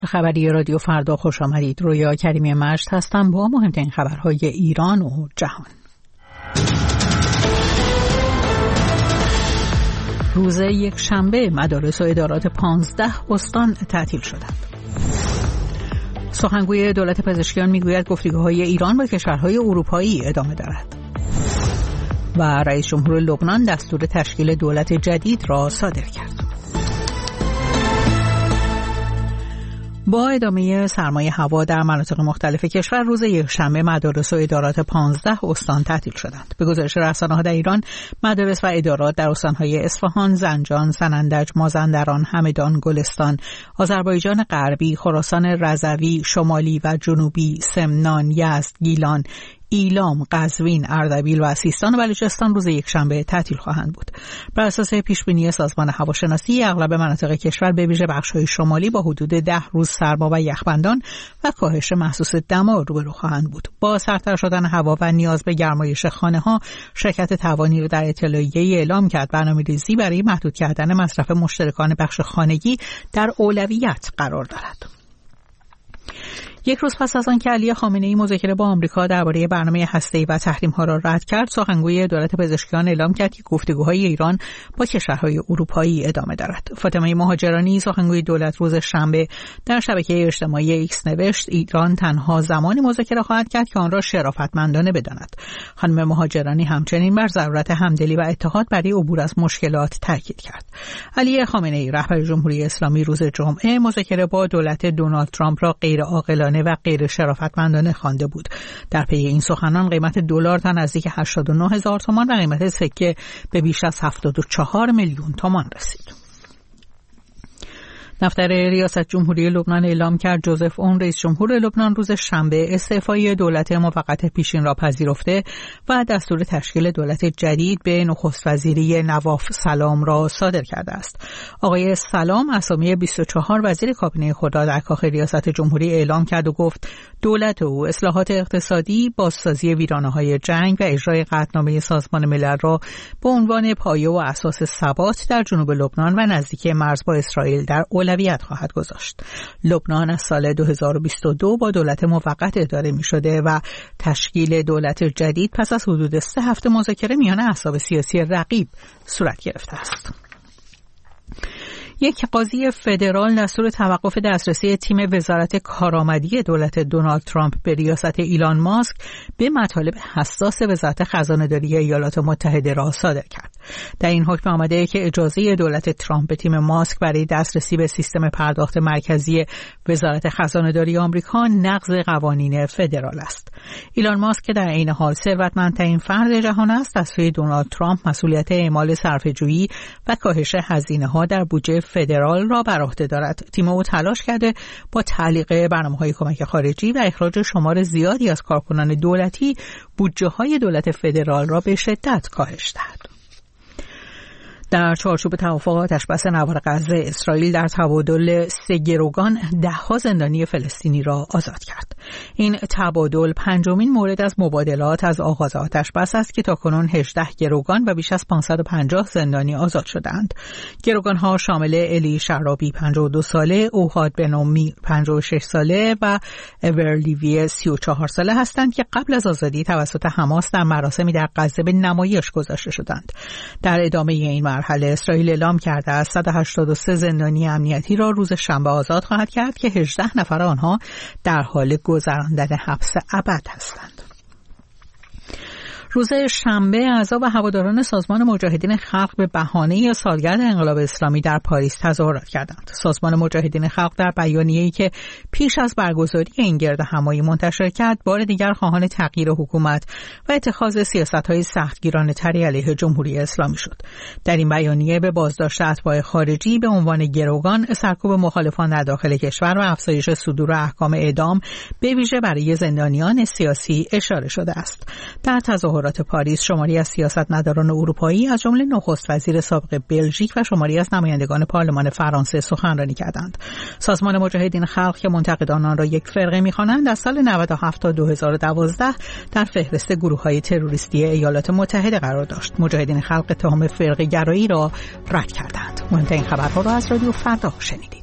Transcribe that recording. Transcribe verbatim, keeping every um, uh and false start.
خبری رادیو فردا خوش آمدید. رویا کریمی مجد هستم با مهمترین خبرهای ایران و جهان. روز یک شنبه مدارس و ادارات پانزده استان تعطیل شدند. سخنگوی دولت پزشکیان میگوید گفتگوهای ایران با کشورهای اروپایی ادامه دارد. و رئیس جمهور لبنان دستور تشکیل دولت جدید را صادر کرد. با ادامه سرمای هوا در مناطق مختلف کشور روز یکشنبه مدارس و ادارات پانزده استان تعطیل شدند. به گزارش رسانه‌ها در ایران، مدارس و ادارات در استان‌های اصفهان، زنجان، سنندج، مازندران، همدان، گلستان، آذربایجان غربی، خراسان رضوی، شمالی و جنوبی، سمنان، یزد، گیلان، ایلام، قزوین، اردبیل و سیستان و بلوچستان روز یکشنبه تعطیل خواهند بود. بر اساس پیشبینی سازمان هواشناسی، اغلب مناطق کشور به ویژه بخش‌های شمالی با حدود ده روز سرما و یخبندان و کاهش محسوس دما روبرو خواهند بود. با سردتر شدن هوا و نیاز به گرمایش خانه‌ها، شرکت توانی را در اطلاعیه‌ای اعلام کرد برنامه‌ریزی برای محدود کردن مصرف مشترکان بخش خانگی در اولویت قرار دارد. یک روز پس از آن که علی خامنه‌ای مذاکره با آمریکا درباره برنامه هسته‌ای و تحریم‌ها را رد کرد، سخنگوی دولت پزشکیان اعلام کرد که گفتگوهای ایران با کشورهای اروپایی ادامه دارد. فاطمه مهاجرانی، سخنگوی دولت، روز شنبه در شبکه اجتماعی ایکس نوشت ایران تنها زمانی مذاکره خواهد کرد که آن را شرافتمندانه بداند. خانم مهاجرانی همچنین بر ضرورت همدلی و اتحاد برای عبور از مشکلات تاکید کرد. علی خامنه‌ای رهبر جمهوری اسلامی روز جمعه مذاکره با دولت دونالد ترامپ را غیر عاقلانه و غیر شرافتمندانه خوانده بود. در پی این سخنان قیمت دلار تا نزدیک هشتاد و نه هزار تومان و قیمت سکه به بیش از هفتاد و چهار میلیون تومان رسید. دفتر ریاست جمهوری لبنان اعلام کرد جوزف اون، رئیس جمهور لبنان، روز شنبه استعفای دولت موقت پیشین را پذیرفته و دستور تشکیل دولت جدید به نخست وزیری نواف سلام را صادر کرده است. آقای سلام اسامی بیست و چهار وزیر کابینه خود را در کاخ ریاست جمهوری اعلام کرد و گفت دولت او اصلاحات اقتصادی، بازسازی ویرانه‌های جنگ و اجرای قطعنامه سازمان ملل را به عنوان پایه و اساس ثبات در جنوب لبنان و نزدیکی مرز با اسرائیل در اولویت خواهد گذاشت. لبنان از سال دو هزار و بیست و دو با دولت موقت اداره می شده و تشکیل دولت جدید پس از حدود سه هفته مذاکره میان احزاب سیاسی رقیب صورت گرفته است. یک قاضی فدرال دستور توقف دسترسی تیم وزارت کارآمدی دولت دونالد ترامپ به ریاست ایلان ماسک به مطالب حساس وزارت خزانه‌داری ایالات متحده را صادر کرد. در این حکم آمده که اجازه دولت ترامپ به تیم ماسک برای دسترسی به سیستم پرداخت مرکزی وزارت خزانه‌داری آمریکا نقض قوانین فدرال است. ایلان ماسک که در عین حال ثروتمندترین فرد جهان است، از سوی دونالد ترامپ مسئولیت اعمال صرفه‌جویی و کاهش هزینه‌ها در بودجه فدرال را بر عهده دارد. تیم او تلاش کرده با تعلیق برنامه‌های کمک خارجی و اخراج شمار زیادی از کارکنان دولتی بودجه‌های دولت فدرال را به شدت کاهش دهد. در چارچوب توافق آتش‌بس نوار غزه، اسرائیل در تبادل سه گروگان ده‌ها زندانی فلسطینی را آزاد کرد. این تبادل پنجمین مورد از مبادلات از آغاز آتش‌بس است که تاکنون هجده گروگان و بیش از پانصد و پنجاه زندانی آزاد شدند. گروگان‌ها شامل الی شرابی پنجاه و دو ساله، اوهاد بنومی پنجاه و شش ساله و اورلیوی سی و چهار ساله هستند که قبل از آزادی توسط حماس در مراسمی در غزه به نمایش گذاشته شدند. در ادامه این مرحله اسرائیل اعلام کرده است صد و هشتاد و سه زندانی امنیتی را روز شنبه آزاد خواهد کرد که هجده نفر آنها در حال گذراندن حبس ابد هستند. روز شنبه اعضا و هواداران سازمان مجاهدین خلق به بهانه سالگرد انقلاب اسلامی در پاریس تظاهرات کردند. سازمان مجاهدین خلق در بیانیه‌ای که پیش از برگزاری این گردهمایی منتشر کرد، بار دیگر خواهان تغییر حکومت و اتخاذ سیاست‌های سختگیرانه‌تری علیه جمهوری اسلامی شد. در این بیانیه به بازداشت اتباع خارجی به عنوان گروگان، سرکوب مخالفان در داخل کشور و افزایش صدور احکام اعدام به ویژه برای زندانیان سیاسی اشاره شده است. در تظاهرات پاریس شماری از سیاستمداران اروپایی از جمله نخست وزیر سابق بلژیک و شماری از نمایندگان پارلمان فرانسه سخنرانی کردند. سازمان مجاهدین خلق که منتقدان آن را یک فرقه می‌خوانند، از سال نود و هفت تا دو هزار و دوازده در فهرست گروه‌های تروریستی ایالات متحده قرار داشت. مجاهدین خلق اتهام فرقه گرایی را رد کردند. مهمترین خبرها را از رادیو فردا شنیدید.